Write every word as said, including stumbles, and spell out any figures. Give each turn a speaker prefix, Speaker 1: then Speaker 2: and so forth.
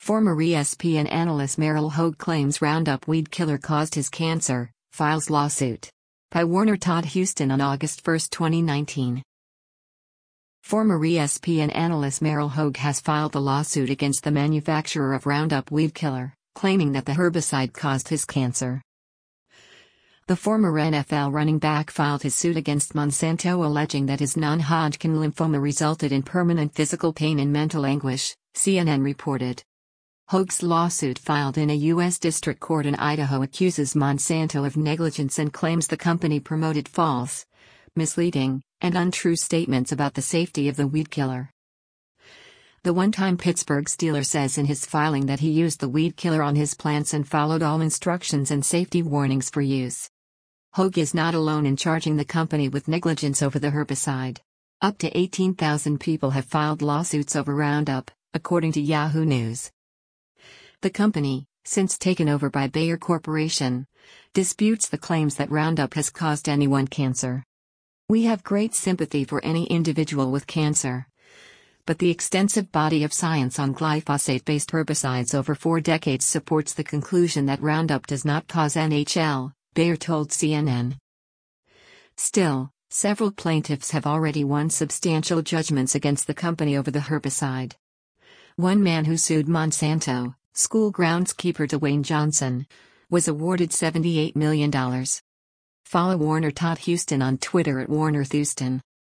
Speaker 1: Former E S P N analyst Merrill Hoge claims Roundup weed killer caused his cancer, files lawsuit. By Warner Todd Huston on August first, twenty nineteen. Former E S P N analyst Merrill Hoge has filed a lawsuit against the manufacturer of Roundup weed killer, claiming that the herbicide caused his cancer. The former N F L running back filed his suit against Monsanto alleging that his non-Hodgkin lymphoma resulted in permanent physical pain and mental anguish, C N N reported. Hoge's lawsuit filed in a U S district court in Idaho accuses Monsanto of negligence and claims the company promoted false, misleading, and untrue statements about the safety of the weed killer. The one-time Pittsburgh Steeler says in his filing that he used the weed killer on his plants and followed all instructions and safety warnings for use. Hoge is not alone in charging the company with negligence over the herbicide. Up to eighteen thousand people have filed lawsuits over Roundup, according to Yahoo News. The company, since taken over by Bayer Corporation, disputes the claims that Roundup has caused anyone cancer. We have great sympathy for any individual with cancer. But the extensive body of science on glyphosate-based herbicides over four decades supports the conclusion that Roundup does not cause N H L, Bayer told C N N. Still, several plaintiffs have already won substantial judgments against the company over the herbicide. One man who sued Monsanto, school groundskeeper Dwayne Johnson, was awarded seventy-eight million dollars. Follow Warner Todd Huston on Twitter at Warner Thuston.